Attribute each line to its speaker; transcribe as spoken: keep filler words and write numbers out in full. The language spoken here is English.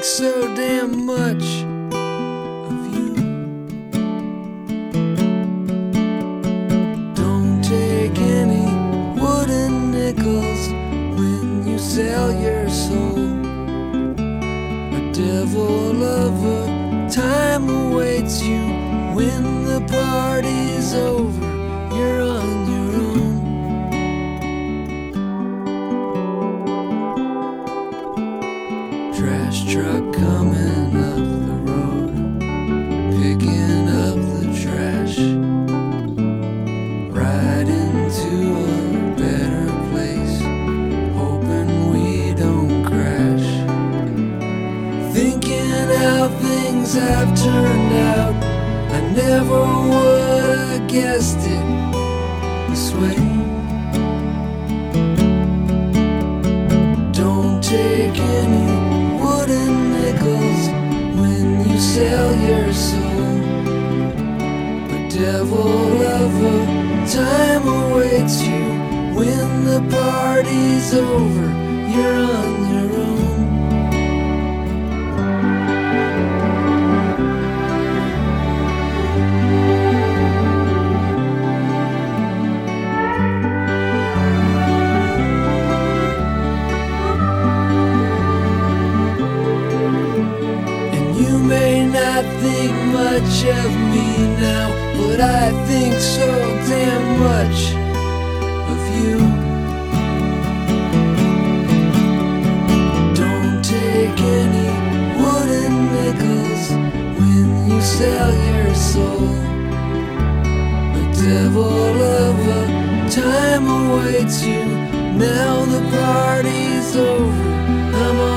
Speaker 1: think so damn much of you. Don't take any wooden nickels when you sell your soul. A devil lover, time awaits you when the party's over. You're on your own. Trash truck coming up the road, picking up the trash, right into a better place, hoping we don't crash. Thinking how things have turned out, I never would have guessed it this way. Don't take any wooden nickels when you sell your soul. A devil lover, time awaits you when the party's over. You're on your own. You may not think much of me now, but I think so damn much of you. Don't take any wooden nickels when you sell your soul. The devil lover, time awaits you. Now the party's over. I'm on